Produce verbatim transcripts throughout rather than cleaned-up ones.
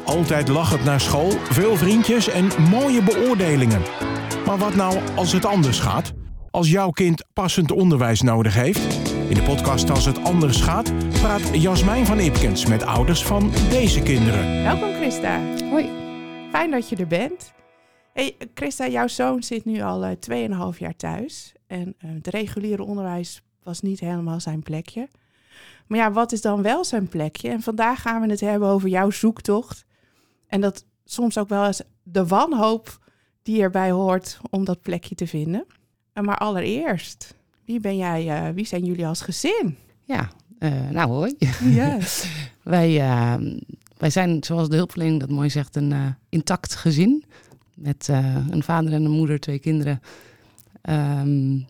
Altijd lachend naar school, veel vriendjes en mooie beoordelingen. Maar wat nou als het anders gaat? Als jouw kind passend onderwijs nodig heeft? In de podcast Als het anders gaat praat Jasmijn van Ipkens met ouders van deze kinderen. Welkom Christa. Hoi. Fijn dat je er bent. Hey Christa, jouw zoon zit nu al uh, tweeënhalf jaar thuis. En uh, het reguliere onderwijs was niet helemaal zijn plekje. Maar ja, wat is dan wel zijn plekje? En vandaag gaan we het hebben over jouw zoektocht. En dat soms ook wel eens de wanhoop die erbij hoort om dat plekje te vinden. Maar allereerst, wie ben jij? Uh, wie zijn jullie als gezin? Ja, uh, nou hoi. Ja. wij, uh, wij zijn, zoals de hulpverlening dat mooi zegt, een uh, intact gezin. Met uh, een vader en een moeder, twee kinderen. Um,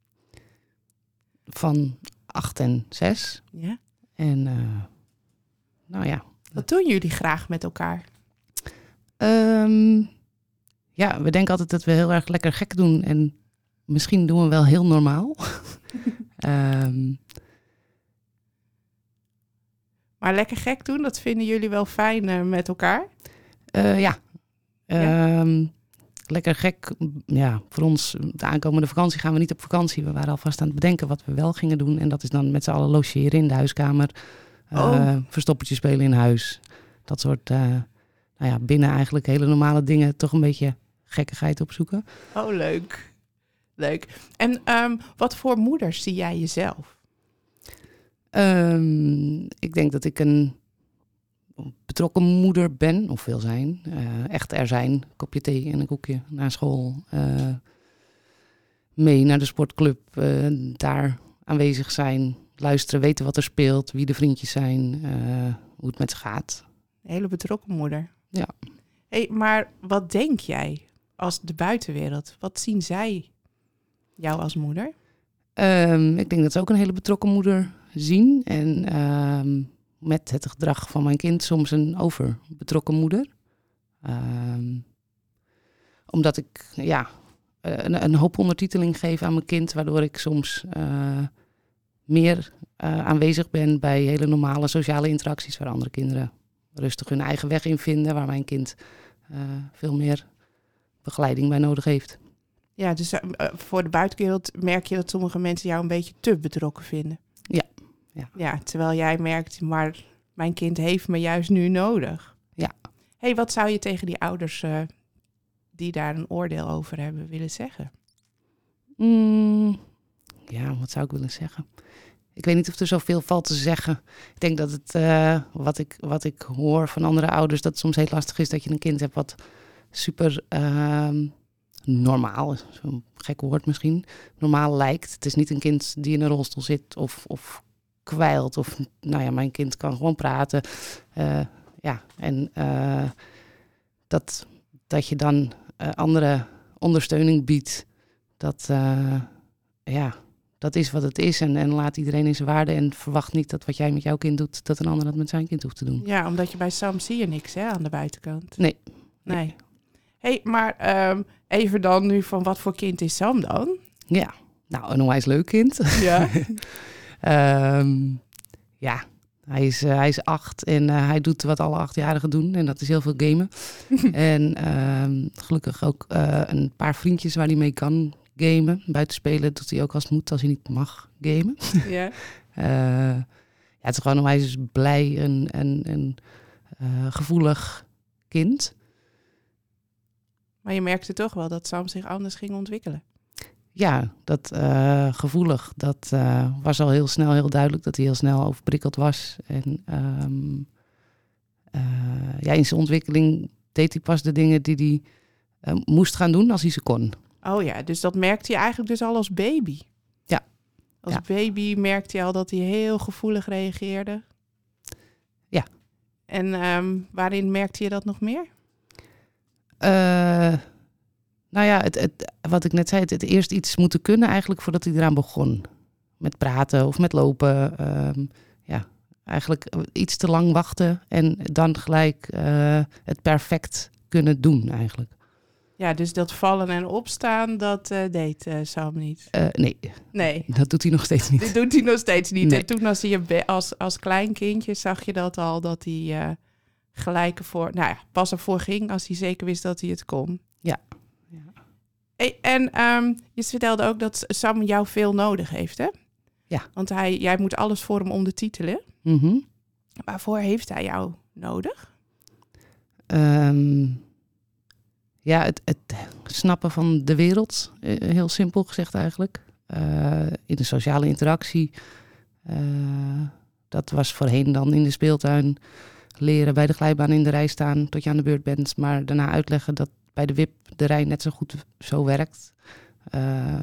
van acht en zes. Ja. En uh, nou ja. Wat doen jullie graag met elkaar? Um, ja, we denken altijd dat we heel erg lekker gek doen. En misschien doen we wel heel normaal. um, maar lekker gek doen, dat vinden jullie wel fijn uh, met elkaar? Uh, ja. ja. Um, lekker gek. Ja, voor ons, de aankomende vakantie gaan we niet op vakantie. We waren alvast aan het bedenken wat we wel gingen doen. En dat is dan met z'n allen logeren in de huiskamer. Uh, oh. Verstoppertje spelen in huis. Dat soort, uh, nou ja, binnen eigenlijk hele normale dingen toch een beetje gekkigheid opzoeken. Oh, leuk. Leuk. En um, wat voor moeders zie jij jezelf? Um, ik denk dat ik een betrokken moeder ben, of wil zijn. Uh, echt er zijn, kopje thee en een koekje naar school. Uh, mee naar de sportclub, uh, daar aanwezig zijn. Luisteren, weten wat er speelt, wie de vriendjes zijn, uh, hoe het met ze gaat. Een hele betrokken moeder. Ja. Hey, maar wat denk jij als de buitenwereld? Wat zien zij jou als moeder? Um, ik denk dat ze ook een hele betrokken moeder zien. En um, met het gedrag van mijn kind soms een overbetrokken moeder. Um, omdat ik ja, een, een hoop ondertiteling geef aan mijn kind, waardoor ik soms uh, meer uh, aanwezig ben bij hele normale sociale interacties waar andere kinderen rustig hun eigen weg in vinden, waar mijn kind uh, veel meer begeleiding bij nodig heeft. Ja, dus uh, voor de buitenwereld merk je dat sommige mensen jou een beetje te betrokken vinden. Ja. Ja, ja terwijl jij merkt, maar mijn kind heeft me juist nu nodig. Ja. Hey, wat zou je tegen die ouders uh, die daar een oordeel over hebben willen zeggen? Mm, ja, wat zou ik willen zeggen? Ik weet niet of er zoveel valt te zeggen. Ik denk dat het, uh, wat, ik, wat ik hoor van andere ouders, dat het soms heel lastig is dat je een kind hebt wat super uh, normaal, zo'n gek woord misschien, normaal lijkt. Het is niet een kind die in een rolstoel zit of, of kwijlt. Of, nou ja, mijn kind kan gewoon praten. Uh, ja, en uh, dat, dat je dan uh, andere ondersteuning biedt, dat, uh, ja, dat is wat het is. En, en laat iedereen in zijn waarde en verwacht niet dat wat jij met jouw kind doet, dat een ander dat met zijn kind hoeft te doen. Ja, omdat je bij Sam zie je niks, hè, aan de buitenkant. Nee. Nee. nee. Hey, maar um, even dan nu van wat voor kind is Sam dan? Ja, nou, een onwijs leuk kind. Ja. um, ja, hij is, uh, hij is acht en uh, hij doet wat alle achtjarigen doen. En dat is heel veel gamen. en um, gelukkig ook uh, een paar vriendjes waar hij mee kan gamen. Buiten spelen doet hij ook als het moet, als hij niet mag gamen. Ja. uh, ja, het is gewoon een onwijs blij en, en, en uh, gevoelig kind. Maar je merkte toch wel dat Sam zich anders ging ontwikkelen. Ja, dat uh, gevoelig, dat uh, was al heel snel heel duidelijk dat hij heel snel overprikkeld was. En um, uh, ja, in zijn ontwikkeling deed hij pas de dingen die hij uh, moest gaan doen als hij ze kon. Oh ja, dus dat merkte je eigenlijk dus al als baby? Ja. Als ja. baby merkte je al dat hij heel gevoelig reageerde? Ja. En um, waarin merkte je dat nog meer? Uh, nou ja, het, het, wat ik net zei, het, het eerst iets moeten kunnen eigenlijk voordat hij eraan begon. Met praten of met lopen. Um, ja, eigenlijk iets te lang wachten en dan gelijk uh, het perfect kunnen doen eigenlijk. Ja, dus dat vallen en opstaan, dat uh, deed uh, Sam niet? Uh, nee. Nee. Dat doet hij nog steeds niet. Dat doet hij nog steeds niet. Nee. En toen als, hij als, als klein kindje zag je dat al, dat hij uh, gelijk ervoor, nou ja, pas ervoor ging als hij zeker wist dat hij het kon. Ja. ja. Hey, en um, je vertelde ook dat Sam jou veel nodig heeft, hè? Ja. Want hij, jij moet alles voor hem ondertitelen. Mm-hmm. Waarvoor heeft hij jou nodig? Um, ja, het, het snappen van de wereld, heel simpel gezegd eigenlijk. Uh, in de sociale interactie. Uh, dat was voorheen dan in de speeltuin leren bij de glijbaan in de rij staan tot je aan de beurt bent. Maar daarna uitleggen dat bij de wip de rij net zo goed zo werkt. Uh,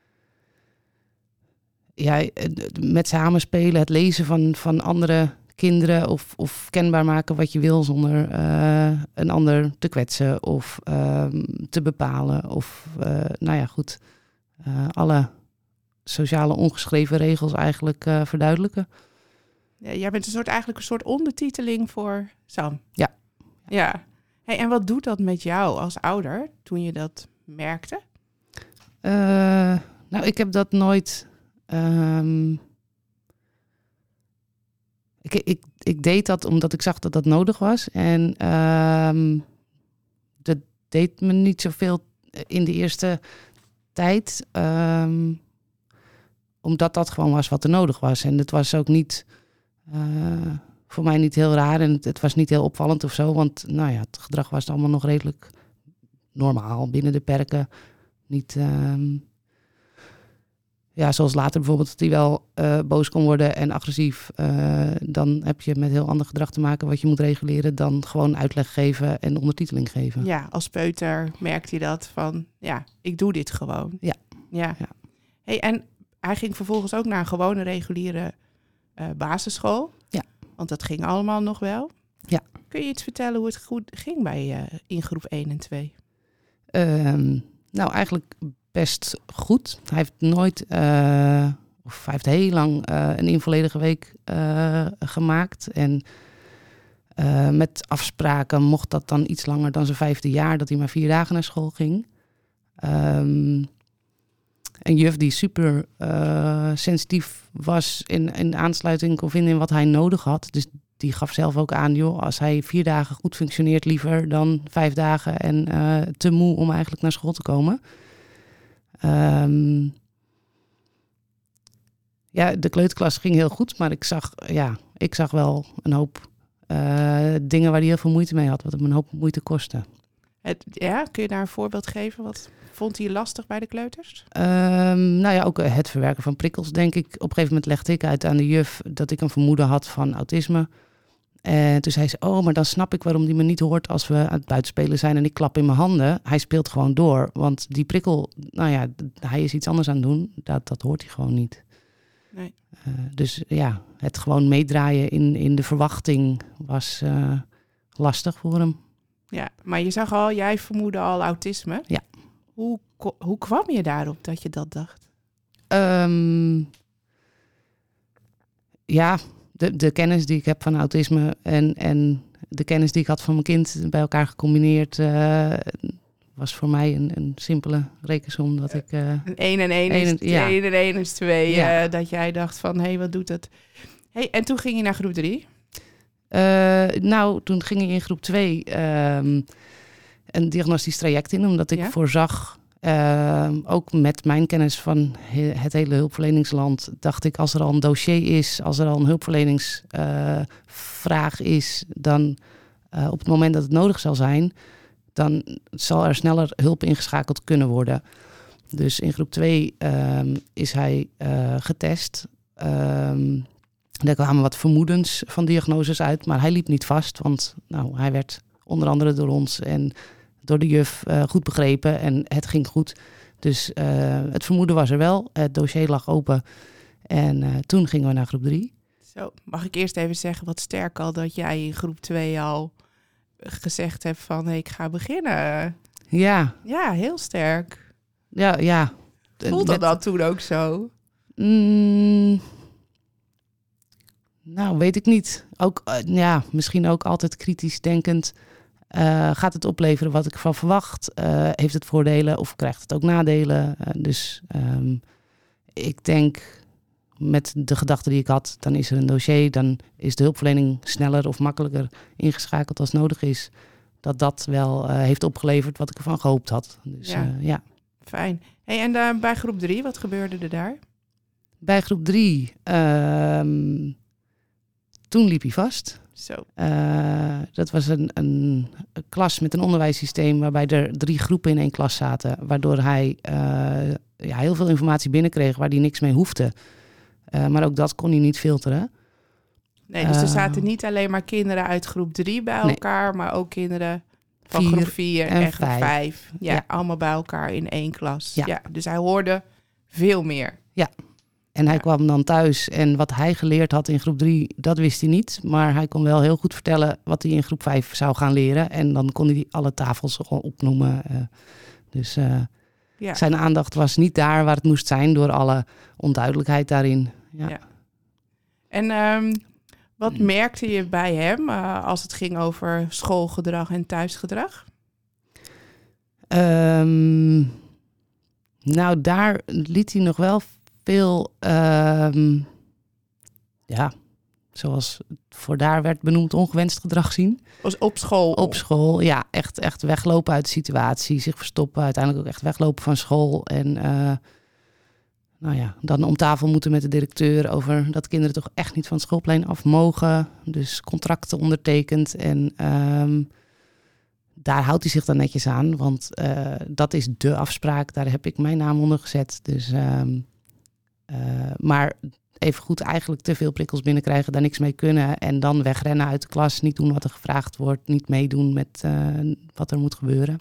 ja, met samenspelen, het lezen van, van andere kinderen of, of kenbaar maken wat je wil zonder uh, een ander te kwetsen of uh, te bepalen. Of, uh, nou ja, goed, uh, alle sociale ongeschreven regels eigenlijk uh, verduidelijken. Ja, jij bent een soort, eigenlijk een soort ondertiteling voor Sam. Ja. Ja. Hey, en wat doet dat met jou als ouder toen je dat merkte? Uh, nou, ik heb dat nooit... Um, ik, ik, ik deed dat omdat ik zag dat dat nodig was. En um, dat deed me niet zoveel in de eerste tijd. Um, omdat dat gewoon was wat er nodig was. En het was ook niet... Uh, voor mij niet heel raar en het, het was niet heel opvallend of zo. Want nou ja, het gedrag was allemaal nog redelijk normaal binnen de perken. Niet... Um, Ja, zoals later bijvoorbeeld dat hij wel uh, boos kon worden en agressief. Uh, dan heb je met heel ander gedrag te maken wat je moet reguleren dan gewoon uitleg geven en ondertiteling geven. Ja, als peuter merkt hij dat van, ja, ik doe dit gewoon. Ja. ja. ja. Hey, en hij ging vervolgens ook naar een gewone reguliere uh, basisschool. Ja. Want dat ging allemaal nog wel. Ja. Kun je iets vertellen hoe het goed ging bij uh, in groep één en twee? Um, nou, eigenlijk... best goed. Hij heeft nooit, uh, of hij heeft heel lang uh, een involledige week uh, gemaakt. En uh, met afspraken mocht dat dan iets langer dan zijn vijfde jaar, dat hij maar vier dagen naar school ging. Um, een juf die super uh, sensitief was in, in aansluiting kon vinden in wat hij nodig had. Dus die gaf zelf ook aan, joh, als hij vier dagen goed functioneert, liever dan vijf dagen en uh, te moe om eigenlijk naar school te komen. Um, ja, de kleuterklas ging heel goed, maar ik zag, ja, ik zag wel een hoop uh, dingen waar hij heel veel moeite mee had, wat hem een hoop moeite kostte. Het, ja, kun je daar een voorbeeld geven? Wat vond hij lastig bij de kleuters? Um, nou ja, ook het verwerken van prikkels, denk ik. Op een gegeven moment legde ik uit aan de juf dat ik een vermoeden had van autisme. En toen zei ze, oh, maar dan snap ik waarom die me niet hoort als we aan het buitenspelen zijn en ik klap in mijn handen. Hij speelt gewoon door, want die prikkel, nou ja, hij is iets anders aan het doen. Dat, dat hoort hij gewoon niet. Nee. Uh, dus ja, het gewoon meedraaien in, in de verwachting was uh, lastig voor hem. Ja, maar je zag al, jij vermoedde al autisme. Ja. Hoe, hoe kwam je daarop dat je dat dacht? Um, ja... De, de kennis die ik heb van autisme en, en de kennis die ik had van mijn kind bij elkaar gecombineerd, uh, was voor mij een, een simpele rekensom. Dat ik, uh, een één en één is twee en één is twee. Ja. Uh, dat jij dacht van, hé, hey, wat doet het? Hey, en toen ging je naar groep drie? Uh, nou, toen ging ik in groep twee um, een diagnostisch traject in, omdat ik ja? voorzag... Uh, ook met mijn kennis van he- het hele hulpverleningsland dacht ik, als er al een dossier is, als er al een hulpverleningsvraag uh, is, dan uh, op het moment dat het nodig zal zijn, dan zal er sneller hulp ingeschakeld kunnen worden. Dus in groep twee um, is hij uh, getest. Um, daar kwamen wat vermoedens van diagnoses uit, maar hij liep niet vast, want nou, hij werd onder andere door ons en door de juf uh, goed begrepen en het ging goed. Dus uh, het vermoeden was er wel. Het dossier lag open. En uh, toen gingen we naar groep drie. Zo, mag ik eerst even zeggen wat sterk al dat jij in groep twee al gezegd hebt van hey, ik ga beginnen. Ja. Ja, heel sterk. Ja, ja. Voelde dat, dat toen ook zo? Mm, nou, weet ik niet. Ook, uh, ja, misschien ook altijd kritisch denkend. Uh, gaat het opleveren wat ik ervan verwacht? Uh, heeft het voordelen of krijgt het ook nadelen? Uh, dus um, ik denk met de gedachte die ik had, dan is er een dossier, dan is de hulpverlening sneller of makkelijker ingeschakeld als nodig is. Dat dat wel uh, heeft opgeleverd wat ik ervan gehoopt had. Dus Ja. uh, ja. Fijn. Hey, en uh, bij groep drie, wat gebeurde er daar? Bij groep drie, uh, toen liep hij vast. Zo. Uh, dat was een, een, een klas met een onderwijssysteem waarbij er drie groepen in één klas zaten. Waardoor hij uh, ja, heel veel informatie binnenkreeg waar hij niks mee hoefde. Uh, maar ook dat kon hij niet filteren. Nee, dus er Uh, zaten niet alleen maar kinderen uit groep drie bij Nee. elkaar, maar ook kinderen van Vier groep vier en, en groep vijf. vijf. Ja, Ja. allemaal bij elkaar in één klas. Ja. Ja. Dus hij hoorde veel meer. En hij Ja. kwam dan thuis en wat hij geleerd had in groep drie, dat wist hij niet. Maar hij kon wel heel goed vertellen wat hij in groep vijf zou gaan leren. En dan kon hij alle tafels gewoon opnoemen. Uh, dus uh, Ja. zijn aandacht was niet daar waar het moest zijn door alle onduidelijkheid daarin. Ja. Ja. En um, wat merkte je bij hem uh, als het ging over schoolgedrag en thuisgedrag? Um, nou, daar liet hij nog wel veel, um, ja, zoals voor daar werd benoemd, ongewenst gedrag zien. Was op school? Op school, ja, echt, echt weglopen uit de situatie, zich verstoppen, uiteindelijk ook echt weglopen van school. En uh, nou ja, dan om tafel moeten met de directeur over dat kinderen toch echt niet van het schoolplein af mogen. Dus contracten ondertekend en um, daar houdt hij zich dan netjes aan, want uh, dat is de afspraak. Daar heb ik mijn naam onder gezet. Dus, um, uh, maar even goed eigenlijk te veel prikkels binnenkrijgen, daar niks mee kunnen. En dan wegrennen uit de klas, niet doen wat er gevraagd wordt, niet meedoen met uh, wat er moet gebeuren.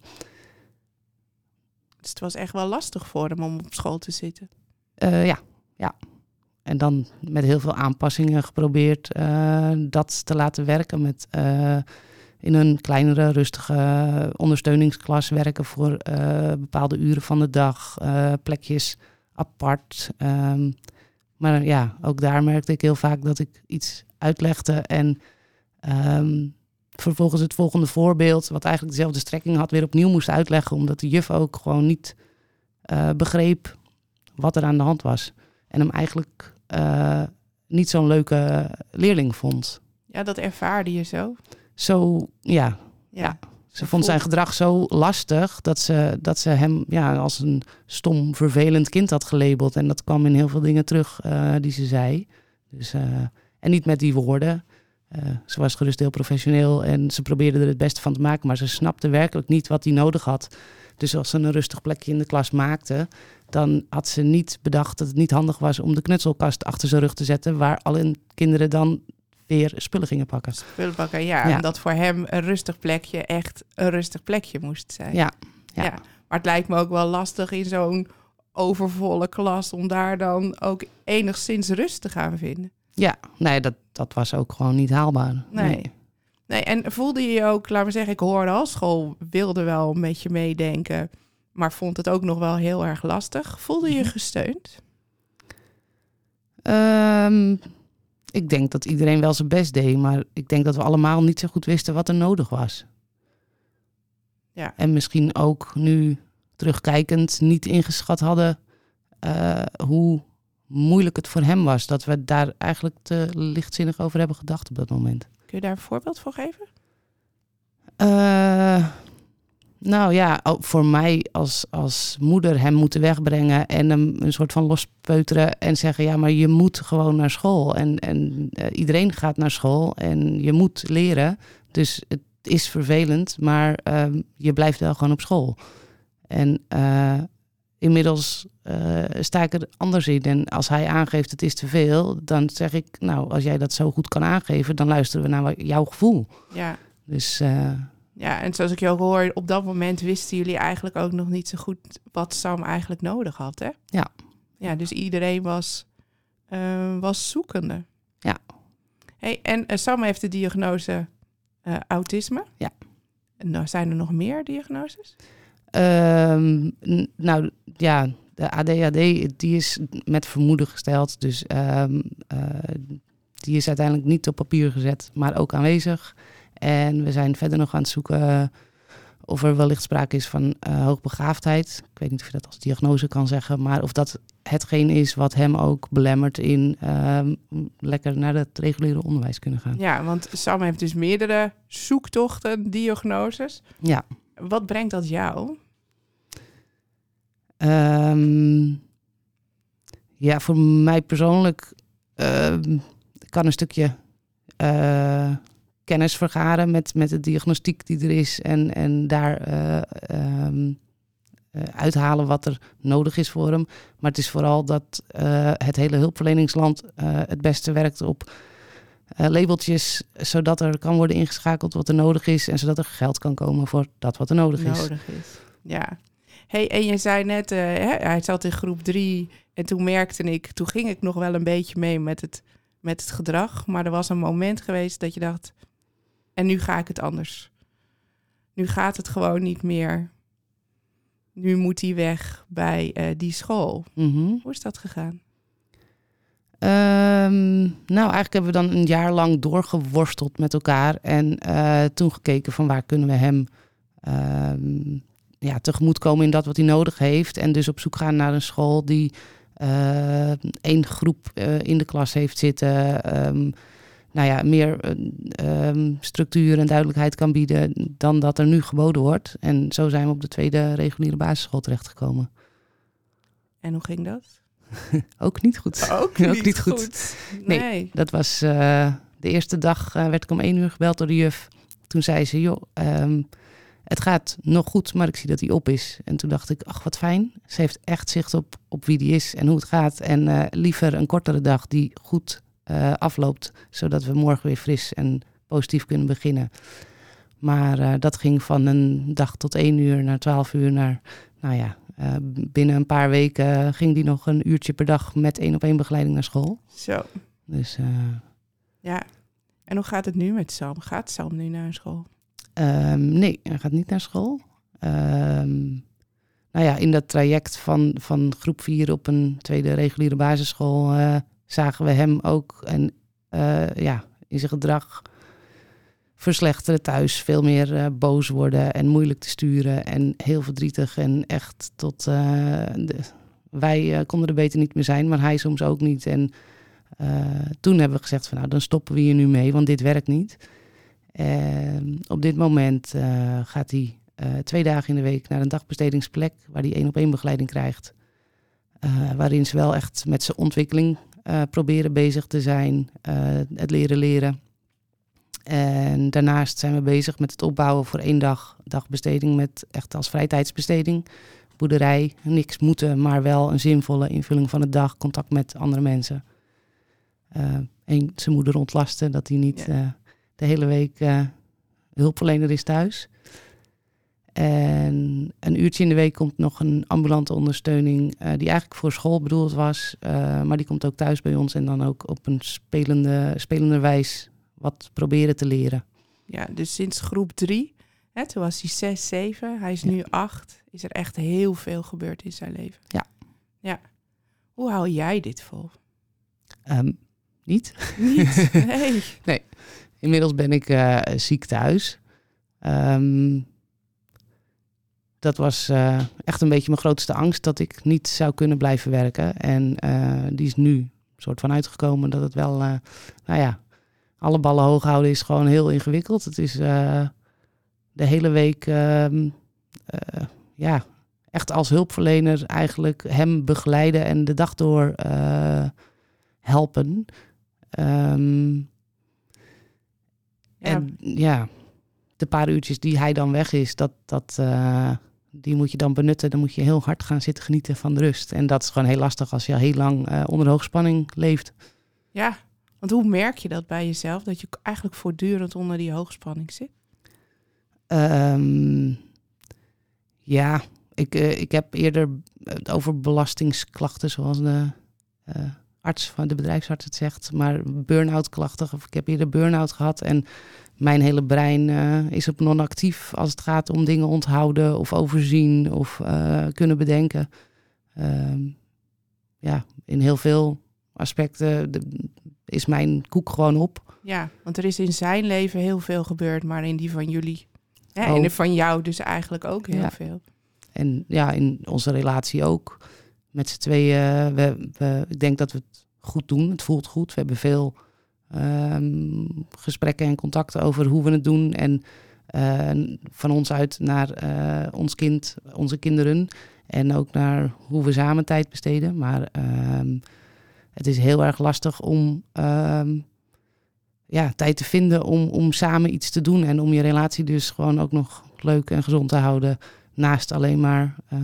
Dus het was echt wel lastig voor hem om op school te zitten. Uh, ja, ja. En dan met heel veel aanpassingen geprobeerd uh, dat te laten werken met uh, in een kleinere, rustige ondersteuningsklas werken voor uh, bepaalde uren van de dag, uh, plekjes apart. Um, maar ja, ook daar merkte ik heel vaak dat ik iets uitlegde en um, vervolgens het volgende voorbeeld, wat eigenlijk dezelfde strekking had, weer opnieuw moest uitleggen, omdat de juf ook gewoon niet uh, begreep wat er aan de hand was. En hem eigenlijk uh, niet zo'n leuke leerling vond. Ja, dat ervaarde je zo? Zo, ja. Ja. ja. Ze vond zijn gedrag zo lastig dat ze, dat ze hem ja, als een stom, vervelend kind had gelabeld. En dat kwam in heel veel dingen terug uh, die ze zei. Dus, uh, en niet met die woorden. Uh, ze was gerust heel professioneel en ze probeerde er het beste van te maken. Maar ze snapte werkelijk niet wat hij nodig had. Dus als ze een rustig plekje in de klas maakte, dan had ze niet bedacht dat het niet handig was om de knutselkast achter zijn rug te zetten, waar alle kinderen dan weer spullen gingen pakken. Spullen pakken, ja. Ja. En dat voor hem een rustig plekje echt een rustig plekje moest zijn. Ja, ja. ja. Maar het lijkt me ook wel lastig in zo'n overvolle klas om daar dan ook enigszins rust te gaan vinden. Ja, nee, dat, dat was ook gewoon niet haalbaar. Nee. nee. Nee, en voelde je je ook, laten we zeggen, ik hoorde al, school wilde wel met je meedenken, maar vond het ook nog wel heel erg lastig. Voelde je je gesteund? Um, ik denk dat iedereen wel zijn best deed, maar ik denk dat we allemaal niet zo goed wisten wat er nodig was. Ja. En misschien ook nu terugkijkend niet ingeschat hadden uh, hoe moeilijk het voor hem was. Dat we daar eigenlijk te lichtzinnig over hebben gedacht op dat moment. Kun je daar een voorbeeld voor geven? Uh, nou ja, voor mij als, als moeder hem moeten wegbrengen en hem een soort van lospeuteren en zeggen, ja, maar je moet gewoon naar school. En, en uh, iedereen gaat naar school en je moet leren. Dus het is vervelend, maar uh, je blijft wel gewoon op school. En uh, inmiddels uh, sta ik er anders in. En als hij aangeeft het is te veel, dan zeg ik, nou, als jij dat zo goed kan aangeven, dan luisteren we naar jouw gevoel. Ja. Dus uh, ja, en zoals ik je ook hoor, op dat moment wisten jullie eigenlijk ook nog niet zo goed wat Sam eigenlijk nodig had, hè? Ja. Ja, dus iedereen was, uh, was zoekende. Ja. Hey, en uh, Sam heeft de diagnose uh, autisme. Ja. Nou, zijn er nog meer diagnoses? Um, n- nou ja, de A D H D die is met vermoeden gesteld. Dus um, uh, die is uiteindelijk niet op papier gezet, maar ook aanwezig. En we zijn verder nog aan het zoeken of er wellicht sprake is van uh, hoogbegaafdheid. Ik weet niet of je dat als diagnose kan zeggen, maar of dat hetgeen is wat hem ook belemmert in uh, lekker naar het reguliere onderwijs kunnen gaan. Ja, want Sam heeft dus meerdere zoektochten, diagnoses. Ja. Wat brengt dat jou? Um, ja, voor mij persoonlijk uh, kan een stukje uh, kennis vergaren met, met de diagnostiek die er is en, en daar uh, um, uh, uithalen wat er nodig is voor hem. Maar het is vooral dat uh, het hele hulpverleningsland uh, het beste werkt op uh, labeltjes, zodat er kan worden ingeschakeld wat er nodig is en zodat er geld kan komen voor dat wat er nodig is. Nodig is, ja. Hey, en je zei net, uh, hè, hij zat in groep drie en toen merkte ik, toen ging ik nog wel een beetje mee met het, met het gedrag. Maar er was een moment geweest dat je dacht, en nu ga ik het anders. Nu gaat het gewoon niet meer. Nu moet hij weg bij uh, die school. Mm-hmm. Hoe is dat gegaan? Um, nou, eigenlijk hebben we dan een jaar lang doorgeworsteld met elkaar. En uh, toen gekeken van waar kunnen we hem um, ja, tegemoetkomen in dat wat hij nodig heeft. En dus op zoek gaan naar een school die uh, één groep uh, in de klas heeft zitten. Um, nou ja, meer uh, um, structuur en duidelijkheid kan bieden dan dat er nu geboden wordt. En zo zijn we op de tweede reguliere basisschool terechtgekomen. En hoe ging dat? Ook niet goed. Ook niet, Ook niet goed. goed. Nee. nee, dat was uh, de eerste dag uh, werd ik om één uur gebeld door de juf. Toen zei ze, joh, um, het gaat nog goed, maar ik zie dat hij op is. En toen dacht ik, ach, wat fijn. Ze heeft echt zicht op, op wie die is en hoe het gaat. En uh, liever een kortere dag die goed uh, afloopt, zodat we morgen weer fris en positief kunnen beginnen. Maar uh, dat ging van een dag tot één uur naar twaalf uur naar, nou ja, uh, binnen een paar weken ging die nog een uurtje per dag met één op één begeleiding naar school. Zo. Dus uh, ja. En hoe gaat het nu met Sam? Gaat Sam nu naar school? Um, nee, hij gaat niet naar school. Um, nou ja, in dat traject van, van groep vier op een tweede reguliere basisschool uh, zagen we hem ook en, uh, ja, in zijn gedrag verslechteren thuis. Veel meer uh, boos worden en moeilijk te sturen en heel verdrietig. En echt tot... Uh, de, wij uh, konden er beter niet meer zijn, maar hij soms ook niet. En uh, toen hebben we gezegd van nou, dan stoppen we hier nu mee, want dit werkt niet. Uh, op dit moment uh, gaat hij uh, twee dagen in de week naar een dagbestedingsplek waar hij één op één begeleiding krijgt. Uh, waarin ze wel echt met zijn ontwikkeling uh, proberen bezig te zijn, uh, het leren leren. En daarnaast zijn we bezig met het opbouwen voor één dag dagbesteding met echt als vrijtijdsbesteding. Boerderij, niks moeten, maar wel een zinvolle invulling van de dag, contact met andere mensen. Uh, en zijn moeder ontlasten, dat hij niet... Ja. Uh, de hele week uh, hulpverlener is thuis. En een uurtje in de week komt nog een ambulante ondersteuning... Uh, die eigenlijk voor school bedoeld was. Uh, maar die komt ook thuis bij ons en dan ook op een spelende, spelende wijs wat proberen te leren. Ja, dus sinds groep drie, hè, toen was hij zes, zeven, hij is ja. nu acht... is er echt heel veel gebeurd in zijn leven. Ja. Ja. Hoe hou jij dit vol? Um, niet. Niet? Nee. Nee. Inmiddels ben ik uh, ziek thuis. Um, dat was uh, echt een beetje mijn grootste angst, dat ik niet zou kunnen blijven werken. En uh, die is nu soort van uitgekomen dat het wel, uh, nou ja, alle ballen hoog houden is gewoon heel ingewikkeld. Het is uh, de hele week, uh, uh, ja, echt als hulpverlener eigenlijk hem begeleiden en de dag door uh, helpen. Um, Ja. En ja, de paar uurtjes die hij dan weg is, dat, dat, uh, die moet je dan benutten. Dan moet je heel hard gaan zitten genieten van de rust. En dat is gewoon heel lastig als je heel lang uh, onder hoogspanning leeft. Ja, want hoe merk je dat bij jezelf? Dat je eigenlijk voortdurend onder die hoogspanning zit? Um, ja, ik, uh, ik heb eerder over belastingsklachten, zoals de... Uh, arts van de bedrijfsarts het zegt, maar burn-out klachten. Of ik heb eerder burn-out gehad en mijn hele brein uh, is op non-actief als het gaat om dingen onthouden of overzien of uh, kunnen bedenken. Uh, ja, in heel veel aspecten de, is mijn koek gewoon op. Ja, want er is in zijn leven heel veel gebeurd, maar in die van jullie hè, oh. en van jou dus eigenlijk ook heel ja. veel. En ja, in onze relatie ook. met z'n tweeën, we, we, ik denk dat we het goed doen. Het voelt goed. We hebben veel um, gesprekken en contacten over hoe we het doen. En uh, van ons uit naar uh, ons kind, onze kinderen. En ook naar hoe we samen tijd besteden. Maar um, het is heel erg lastig om um, ja, tijd te vinden om, om samen iets te doen. En om je relatie dus gewoon ook nog leuk en gezond te houden. Naast alleen maar uh,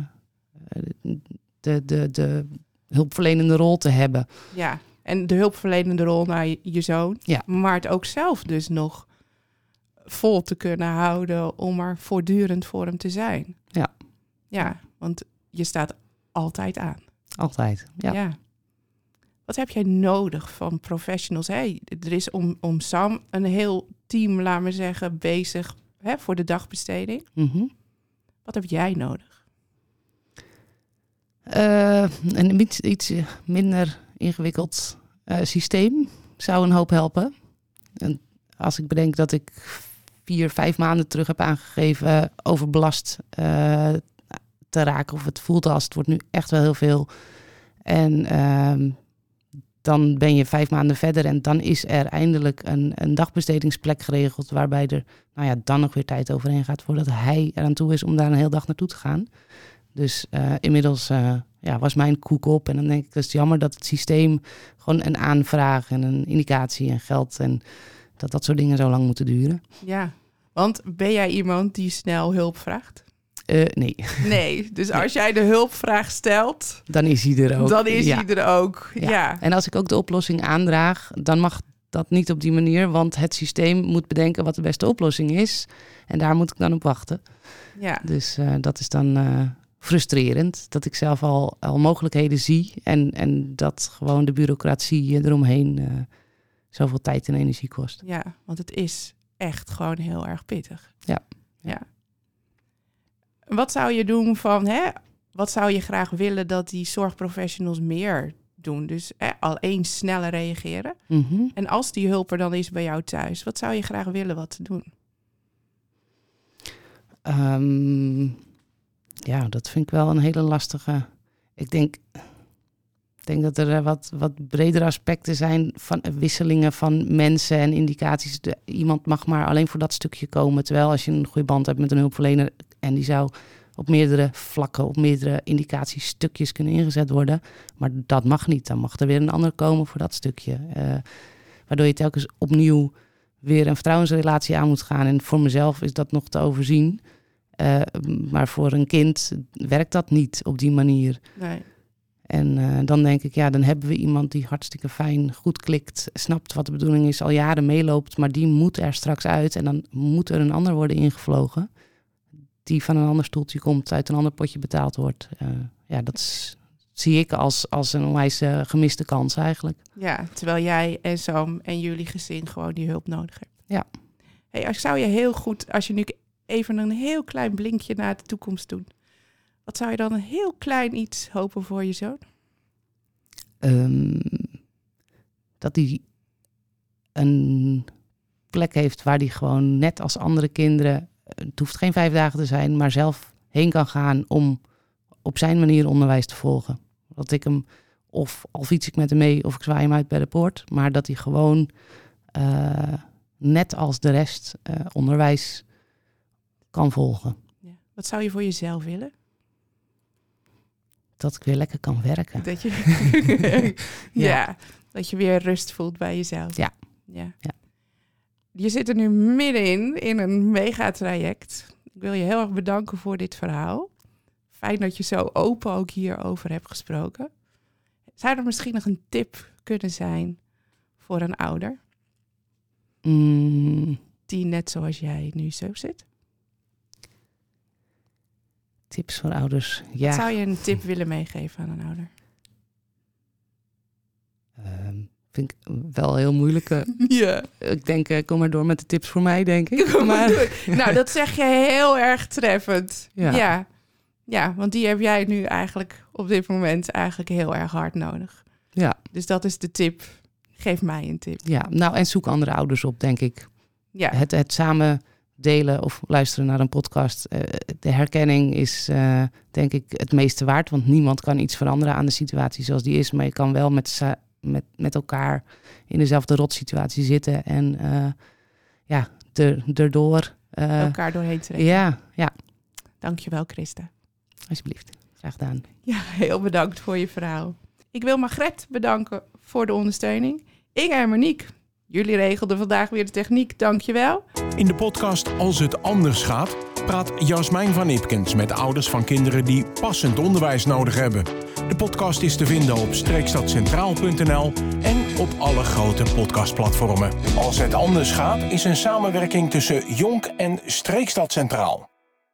de, de, de hulpverlenende rol te hebben. Ja, en de hulpverlenende rol naar je, je zoon. Ja. Maar het ook zelf dus nog vol te kunnen houden om er voortdurend voor hem te zijn. Ja. Ja, want je staat altijd aan. Altijd, ja. ja. Wat heb jij nodig van professionals? Hey, er is om, om Sam een heel team, laat maar zeggen, bezig hè, voor de dagbesteding. Mm-hmm. Wat heb jij nodig? Uh, een iets, iets minder ingewikkeld uh, systeem zou een hoop helpen. En als ik bedenk dat ik vier, vijf maanden terug heb aangegeven uh, overbelast uh, te raken. Of het voelt als het wordt nu echt wel heel veel. En uh, dan ben je vijf maanden verder en dan is er eindelijk een, een dagbestedingsplek geregeld waarbij er nou ja, dan nog weer tijd overheen gaat voordat hij eraan toe is om daar een hele dag naartoe te gaan. Dus uh, inmiddels uh, ja, was mijn koek op. En dan denk ik, dat is jammer dat het systeem gewoon een aanvraag en een indicatie en geld en dat dat soort dingen zo lang moeten duren. Ja, want ben jij iemand die snel hulp vraagt? Uh, nee. Nee, dus als jij de hulpvraag stelt, dan is hij er ook. Dan is ja. hij er ook, ja. ja. En als ik ook de oplossing aandraag, dan mag dat niet op die manier, want het systeem moet bedenken wat de beste oplossing is. En daar moet ik dan op wachten. Ja. Dus uh, dat is dan uh, frustrerend, dat ik zelf al, al mogelijkheden zie en, en dat gewoon de bureaucratie eromheen uh, zoveel tijd en energie kost. Ja, want het is echt gewoon heel erg pittig. Ja. Ja. Wat zou je doen van, hè? Wat zou je graag willen dat die zorgprofessionals meer doen? Dus hè, al eens sneller reageren. Mm-hmm. En als die hulp er dan is bij jou thuis, wat zou je graag willen wat te doen? Um, ja, dat vind ik wel een hele lastige. Ik denk, ik denk dat er wat, wat bredere aspecten zijn van wisselingen van mensen en indicaties. De, iemand mag maar alleen voor dat stukje komen. Terwijl als je een goede band hebt met een hulpverlener en die zou op meerdere vlakken, op meerdere indicatiestukjes kunnen ingezet worden. Maar dat mag niet. Dan mag er weer een ander komen voor dat stukje. Uh, waardoor je telkens opnieuw weer een vertrouwensrelatie aan moet gaan. En voor mezelf is dat nog te overzien. Uh, maar voor een kind werkt dat niet op die manier. Nee. En uh, dan denk ik, ja, dan hebben we iemand die hartstikke fijn, goed klikt, snapt wat de bedoeling is, al jaren meeloopt, maar die moet er straks uit en dan moet er een ander worden ingevlogen die van een ander stoeltje komt, uit een ander potje betaald wordt. Uh, ja, dat is, zie ik als, als een onwijs uh, gemiste kans eigenlijk. Ja, terwijl jij en Sam en jullie gezin gewoon die hulp nodig hebben. Ja. Hey, als zou je heel goed, als je nu even een heel klein blinkje naar de toekomst doet, wat zou je dan een heel klein iets hopen voor je zoon? Um, dat hij een plek heeft waar hij gewoon net als andere kinderen, het hoeft geen vijf dagen te zijn, maar zelf heen kan gaan om op zijn manier onderwijs te volgen. Dat ik hem, of al fiets ik met hem mee of ik zwaai hem uit bij de poort, maar dat hij gewoon uh, net als de rest uh, onderwijs kan volgen. Ja. Wat zou je voor jezelf willen? Dat ik weer lekker kan werken. Dat je, ja. ja, dat je weer rust voelt bij jezelf. Ja. ja. ja. Je zit er nu middenin in een megatraject. Ik wil je heel erg bedanken voor dit verhaal. Fijn dat je zo open ook hierover hebt gesproken. Zou er misschien nog een tip kunnen zijn voor een ouder? Mm. Die net zoals jij nu zo zit? Tips voor ouders, ja. Wat zou je een tip willen meegeven aan een ouder? Um, vind ik wel heel moeilijk. Uh, ja. Ik denk, uh, kom maar door met de tips voor mij, denk ik. Kom maar maar... door. Nou, dat zeg je heel erg treffend. Ja. ja. Ja, want die heb jij nu eigenlijk op dit moment eigenlijk heel erg hard nodig. Ja. Dus dat is de tip. Geef mij een tip. Ja, nou en zoek andere ouders op, denk ik. Ja. Het, het samen delen of luisteren naar een podcast. Uh, de herkenning is uh, denk ik het meeste waard. Want niemand kan iets veranderen aan de situatie zoals die is. Maar je kan wel met, sa- met, met elkaar in dezelfde rotsituatie zitten. En uh, ja, er, erdoor. Uh, elkaar doorheen trekken. Ja, ja. Dankjewel, Christa. Alsjeblieft. Graag gedaan. Ja, heel bedankt voor je verhaal. Ik wil Margret bedanken voor de ondersteuning. Inge en Monique, jullie regelden vandaag weer de techniek. Dankjewel. In de podcast Als het anders gaat praat Jasmijn van Ipkens met ouders van kinderen die passend onderwijs nodig hebben. De podcast is te vinden op streekstadcentraal punt n l en op alle grote podcastplatformen. Als het anders gaat is een samenwerking tussen Jonk en Streekstad Centraal.